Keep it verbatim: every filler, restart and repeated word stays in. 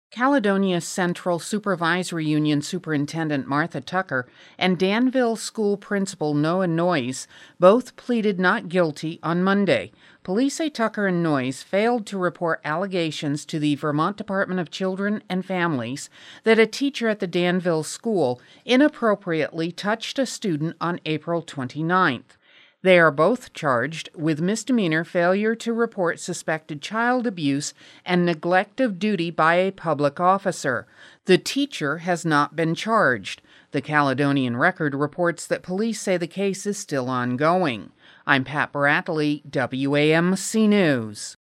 Caledonia Central Supervisory Union Superintendent Martha Tucker and Danville School Principal Noah Noyes both pleaded not guilty on Monday. Police say Tucker and Noyes failed to report allegations to the Vermont Department of Children and Families that a teacher at the Danville school inappropriately touched a student on April twenty-ninth. They are both charged with misdemeanor failure to report suspected child abuse and neglect of duty by a public officer. The teacher has not been charged. The Caledonian Record reports that police say the case is still ongoing. I'm Pat Bradley, W A M C News.